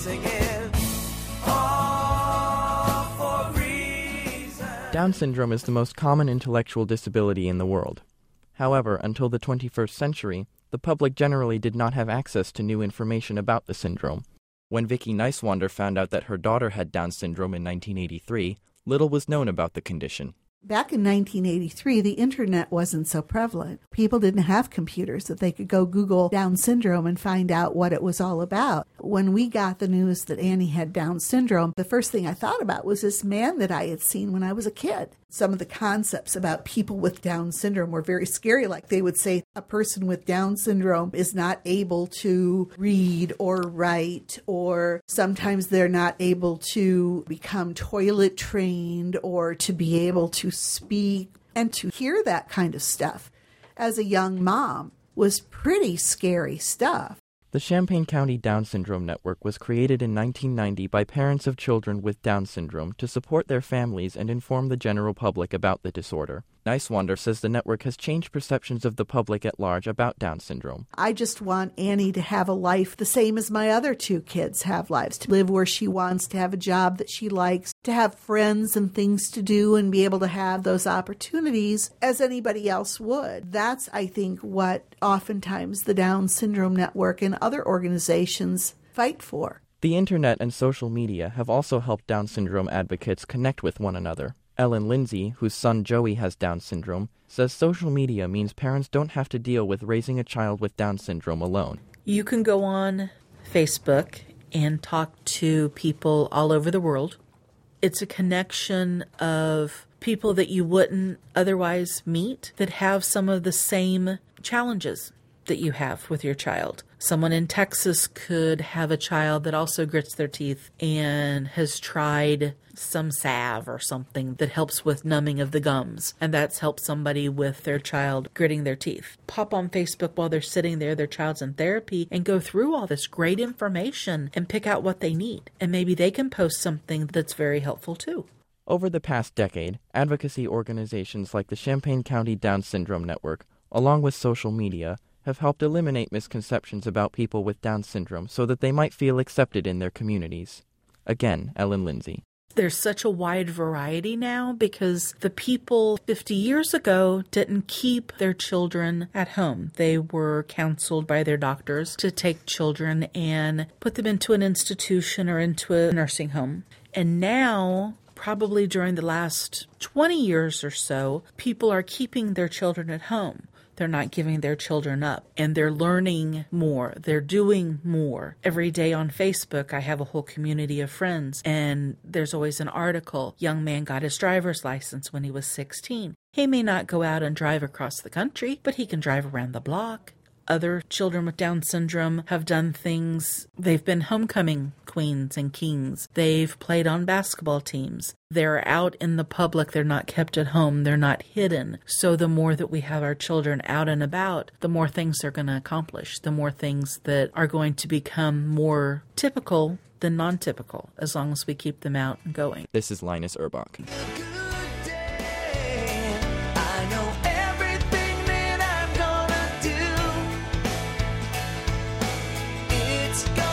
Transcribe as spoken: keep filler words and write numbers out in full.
singing all for reason. Down syndrome is the most common intellectual disability in the world. However, until the twenty-first century, the public generally did not have access to new information about the syndrome. When Vicky Neiswander found out that her daughter had Down syndrome in nineteen eighty-three, little was known about the condition. Back in nineteen eighty-three, the internet wasn't so prevalent. People didn't have computers that they could go Google Down syndrome and find out what it was all about. When we got the news that Annie had Down syndrome, the first thing I thought about was this man that I had seen when I was a kid. Some of the concepts about people with Down syndrome were very scary. Like they would say a person with Down syndrome is not able to read or write, or sometimes they're not able to become toilet trained or to be able to speak. And to hear that kind of stuff as a young mom was pretty scary stuff. The Champaign County Down Syndrome Network was created in nineteen ninety by parents of children with Down syndrome to support their families and inform the general public about the disorder. Neiswander says the network has changed perceptions of the public at large about Down syndrome. I just want Annie to have a life the same as my other two kids have lives, to live where she wants, to have a job that she likes, to have friends and things to do and be able to have those opportunities as anybody else would. That's, I think, what oftentimes the Down Syndrome Network and other organizations fight for. The internet and social media have also helped Down syndrome advocates connect with one another. Ellen Lindsay, whose son Joey has Down syndrome, says social media means parents don't have to deal with raising a child with Down syndrome alone. You can go on Facebook and talk to people all over the world. It's a connection of people that you wouldn't otherwise meet that have some of the same challenges that you have with your child. Someone in Texas could have a child that also grits their teeth and has tried some salve or something that helps with numbing of the gums, and that's helped somebody with their child gritting their teeth. Pop on Facebook while they're sitting there, their child's in therapy, and go through all this great information and pick out what they need. And maybe they can post something that's very helpful too. Over the past decade, advocacy organizations like the Champaign County Down Syndrome Network, along with social media, have helped eliminate misconceptions about people with Down syndrome so that they might feel accepted in their communities. Again, Ellen Lindsay. There's such a wide variety now because the people fifty years ago didn't keep their children at home. They were counseled by their doctors to take children and put them into an institution or into a nursing home. And now, probably during the last twenty years or so, people are keeping their children at home. They're not giving their children up, and they're learning more. They're doing more. Every day on Facebook, I have a whole community of friends, and there's always an article. Young man got his driver's license when he was sixteen. He may not go out and drive across the country, but he can drive around the block. Other children with Down syndrome have done things. They've been homecoming queens and kings. They've played on basketball teams. They're out in the public. They're not kept at home. They're not hidden. So the more that we have our children out and about, the more things they're going to accomplish, the more things that are going to become more typical than non-typical, as long as we keep them out and going. This is Linus Urbach. It's